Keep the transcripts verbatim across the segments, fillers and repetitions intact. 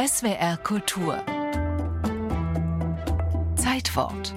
S W R Kultur. Zeitwort.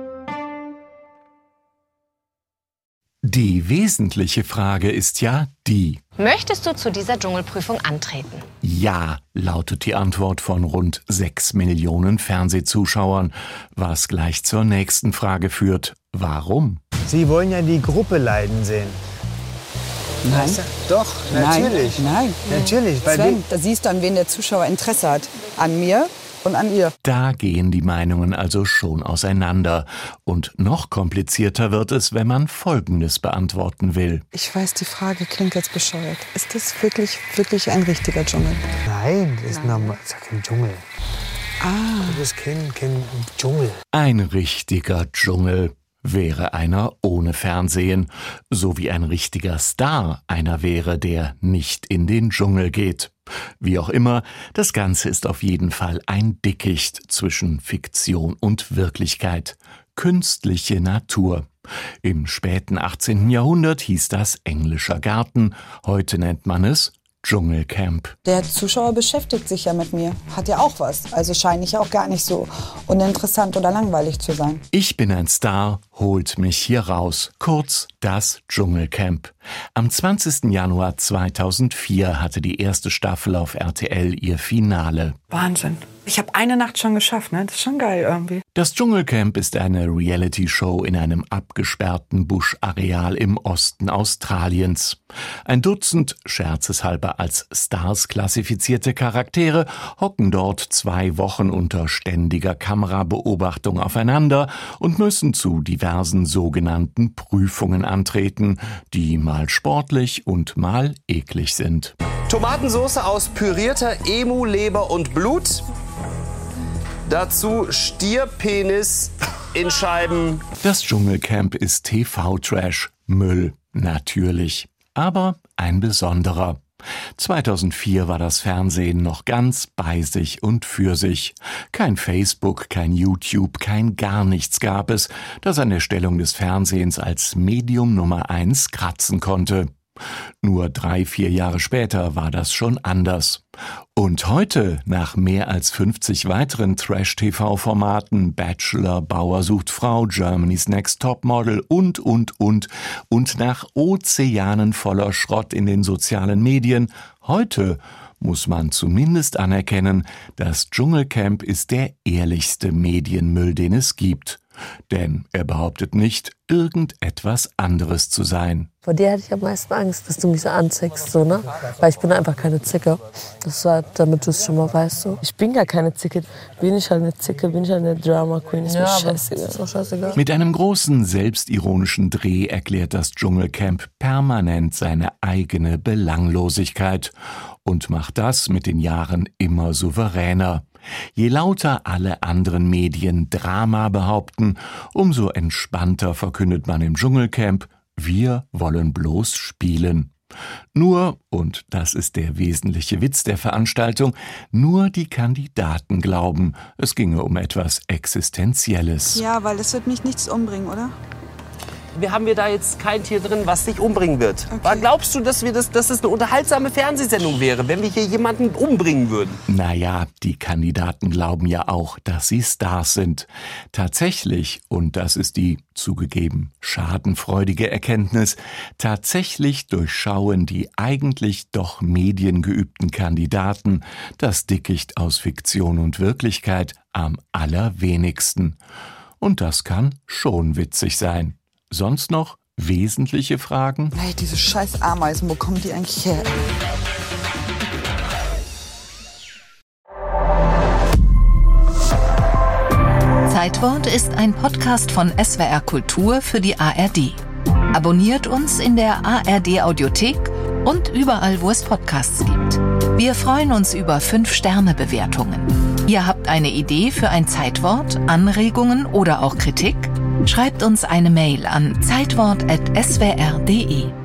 Die wesentliche Frage ist ja die: Möchtest du zu dieser Dschungelprüfung antreten? Ja, lautet die Antwort von rund sechs Millionen Fernsehzuschauern, was gleich zur nächsten Frage führt: Warum? Sie wollen ja die Gruppe leiden sehen. Nein. Weißt du? Doch, natürlich. Nein, nein. Natürlich. Weil Sven, da siehst du, an wen der Zuschauer Interesse hat. An mir und an ihr. Da gehen die Meinungen also schon auseinander. Und noch komplizierter wird es, wenn man Folgendes beantworten will. Ich weiß, die Frage klingt jetzt bescheuert. Ist das wirklich, wirklich ein richtiger Dschungel? Nein, das ist normal. Das ist ja kein Dschungel. Ah. Das ist kein, kein Dschungel. Ein richtiger Dschungel wäre einer ohne Fernsehen, so wie ein richtiger Star einer wäre, der nicht in den Dschungel geht. Wie auch immer, das Ganze ist auf jeden Fall ein Dickicht zwischen Fiktion und Wirklichkeit. Künstliche Natur. Im späten achtzehnten Jahrhundert hieß das englischer Garten, heute nennt man es Dschungelcamp. Der Zuschauer beschäftigt sich ja mit mir. Hat ja auch was. Also scheine ich ja auch gar nicht so uninteressant oder langweilig zu sein. Ich bin ein Star, holt mich hier raus. Kurz das Dschungelcamp. Am zwanzigsten Januar zweitausendvier hatte die erste Staffel auf R T L ihr Finale. Wahnsinn. Ich habe eine Nacht schon geschafft, ne? Das ist schon geil irgendwie. Das Dschungelcamp ist eine Reality-Show in einem abgesperrten Buschareal im Osten Australiens. Ein Dutzend, scherzeshalber als Stars klassifizierte Charaktere, hocken dort zwei Wochen unter ständiger Kamerabeobachtung aufeinander und müssen zu diversen sogenannten Prüfungen antreten, die mal sportlich und mal eklig sind. Tomatensauce aus pürierter Emu-Leber und Blut. Dazu Stierpenis in Scheiben. Das Dschungelcamp ist T V-Trash, Müll, natürlich. Aber ein besonderer. zweitausendvier war das Fernsehen noch ganz bei sich und für sich. Kein Facebook, kein YouTube, kein gar nichts gab es, das an der Stellung des Fernsehens als Medium Nummer eins kratzen konnte. Nur drei, vier Jahre später war das schon anders. Und heute, nach mehr als fünfzig weiteren Trash-T V-Formaten, Bachelor, Bauer sucht Frau, Germany's Next Topmodel und, und, und, und nach Ozeanen voller Schrott in den sozialen Medien, heute muss man zumindest anerkennen, das Dschungelcamp ist der ehrlichste Medienmüll, den es gibt. Denn er behauptet nicht, irgendetwas anderes zu sein. Vor dir hatte ich am meisten Angst, dass du mich so anzickst, so, ne? Weil ich bin einfach keine Zicke. Das war, damit du es schon mal weißt, so. Ich bin gar keine Zicke. Bin ich halt eine Zicke, bin ich halt eine Drama Queen. Ist mir scheißegal. Ist mir scheißegal. Mit einem großen, selbstironischen Dreh erklärt das Dschungelcamp permanent seine eigene Belanglosigkeit und macht das mit den Jahren immer souveräner. Je lauter alle anderen Medien Drama behaupten, umso entspannter verkündet man im Dschungelcamp: Wir wollen bloß spielen. Nur, und das ist der wesentliche Witz der Veranstaltung, nur die Kandidaten glauben, es ginge um etwas Existenzielles. Ja, weil es wird mich nichts umbringen, oder? Wir haben wir da jetzt kein Tier drin, was dich umbringen wird. Okay. Glaubst du, dass, wir das, dass es eine unterhaltsame Fernsehsendung wäre, wenn wir hier jemanden umbringen würden? Naja, die Kandidaten glauben ja auch, dass sie Stars sind. Tatsächlich, und das ist die zugegeben schadenfreudige Erkenntnis, tatsächlich durchschauen die eigentlich doch mediengeübten Kandidaten das Dickicht aus Fiktion und Wirklichkeit am allerwenigsten. Und das kann schon witzig sein. Sonst noch wesentliche Fragen? Hey, diese scheiß Ameisen, wo kommen die eigentlich her? Zeitwort ist ein Podcast von S W R Kultur für die A R D. Abonniert uns in der A R D Audiothek und überall, wo es Podcasts gibt. Wir freuen uns über fünf Sterne Bewertungen. Ihr habt eine Idee für ein Zeitwort, Anregungen oder auch Kritik? Schreibt uns eine Mail an zeitwort at s w r punkt d e.